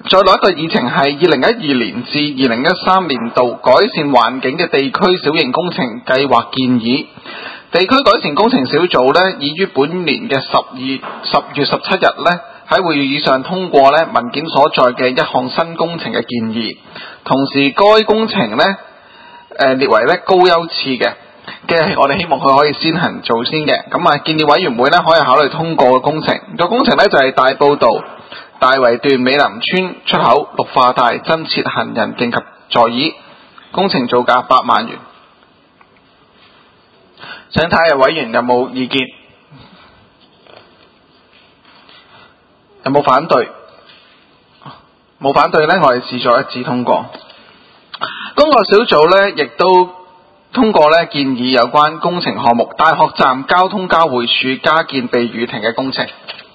再落一個議程係2012年至2013年度改善環境嘅地區小型工程計劃建議。地區改善工程小組呢，已於本年嘅10月17日呢，喺會議上通過呢文件所在嘅一項新工程嘅建議。同時該工程呢，列為呢高優次嘅我哋希望佢可以先行做先嘅。咁建議委員會呢，可以考慮通過嘅工程。個工程呢，就係大埔道大圍段美林村出口綠化帶增設行人徑及座椅，工程造價8萬元。想睇下委員有冇意見？有冇反對？冇反對呢，我哋視作一致通過。工作小組呢，亦都通過呢建議有關工程項目大學站交通交匯處加建避雨亭嘅工程。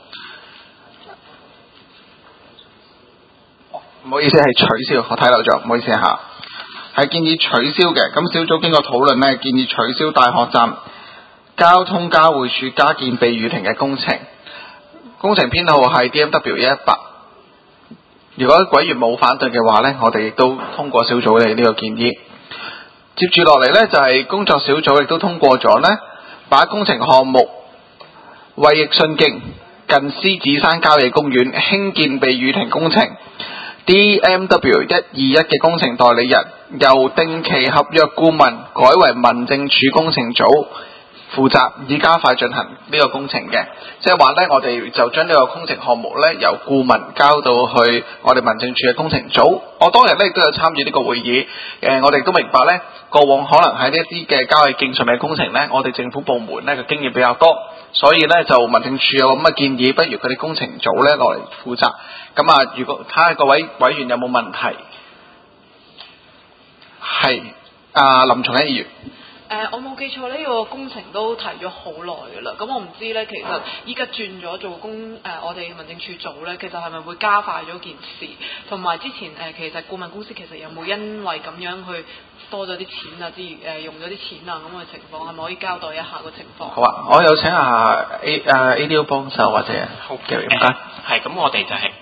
唔好意思，係取消，我睇漏咗，唔好意思嚇。係建議取消嘅。咁小組經過討論呢，建議取消大學站交通交匯處加建避雨亭嘅工程。工程編號係 DMW 118。如果委員冇反對嘅話呢，我哋亦都通過小組嘅呢個建議。接住落嚟呢，就係工作小組亦都通過咗呢，把工程項目衛奕信徑近獅子山郊野公園興建避雨亭工程 DMW 121嘅工程代理人由定期合約顧問改為民政處工程組負責，以加快進行呢個工程嘅。即係話呢，我哋就將呢個工程項目呢，由顧問交到去我哋民政處嘅工程組。我當日呢亦都有參與呢個會議。我哋都明白呢，過往可能喺呢一啲嘅郊野徑上面嘅工程呢，我哋政府部門呢嘅經驗比較多，所以呢就民政處有咁嘅建議，不如佢哋工程組呢落嚟負責。咁如果睇下各位委員有冇問題？係林松欣議員。 我冇記錯呢個工程都提咗好耐㗎啦。咁我唔知呢，其實依家轉咗做我哋民政處組呢，其實係咪會加快咗件事？同埋之前其實顧問公司其實有冇因為咁樣去多咗啲錢啊，之用咗啲錢啊咁嘅情況，係咪可以交代一下個情況？ 好啊，我有請下 ADO 幫手或者好嘅，唔該。 係咁，我哋就係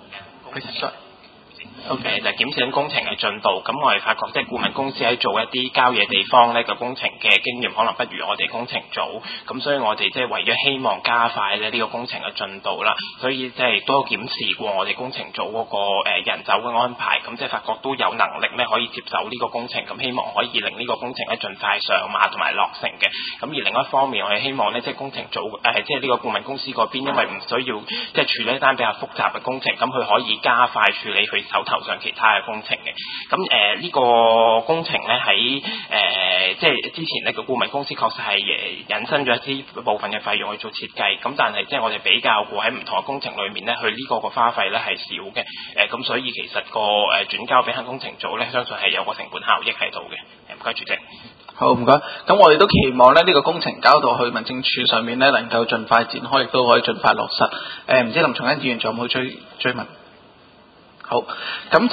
OK，就檢視緊工程嘅進度。咁我哋發覺，即係顧問公司喺做一啲郊野地方呢個工程嘅經驗，可能不如我哋工程組。咁所以我哋即係為咗希望加快咧呢個工程嘅進度啦，所以即係都檢視過我哋工程組嗰個人手嘅安排。咁即係發覺都有能力咧可以接手呢個工程。咁希望可以令呢個工程咧盡快上馬同埋落成嘅。咁而另一方面，我哋希望咧即係工程組即係呢個顧問公司嗰邊，因為唔需要即係處理一單比較複雜嘅工程，咁佢可以加快處理佢手頭上其他嘅工程嘅。咁呢個工程咧喺即係之前呢個顧問公司確實係引申咗一啲部分嘅費用去做設計。咁但係即係我哋比較過喺唔同嘅工程裏面咧，佢呢個花費咧係少嘅。咁所以其實個轉交俾行工程組咧，相信係有個成本效益喺度嘅。唔該，主席。 好，唔該。咁我哋都期望咧呢個工程交到去民政處上面咧，能夠盡快展開，亦都可以盡快落實。唔知林松欣議員仲有冇追問？好，咁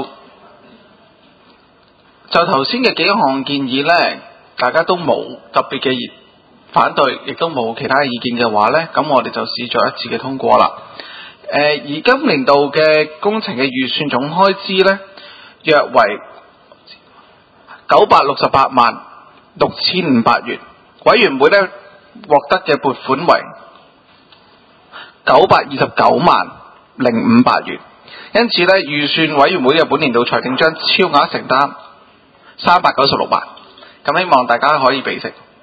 就頭先嘅幾項建議呢，大家都冇特別嘅反對，亦都冇其他意見嘅話呢，咁我哋就視作一致嘅通過啦。而今年度嘅工程嘅預算總開支呢，約為968萬6500元，委員會呢獲得嘅撥款為929萬0500元。因此呢，預算委員會嘅本年度財政將超額承擔396萬，咁希望大家可以備悉。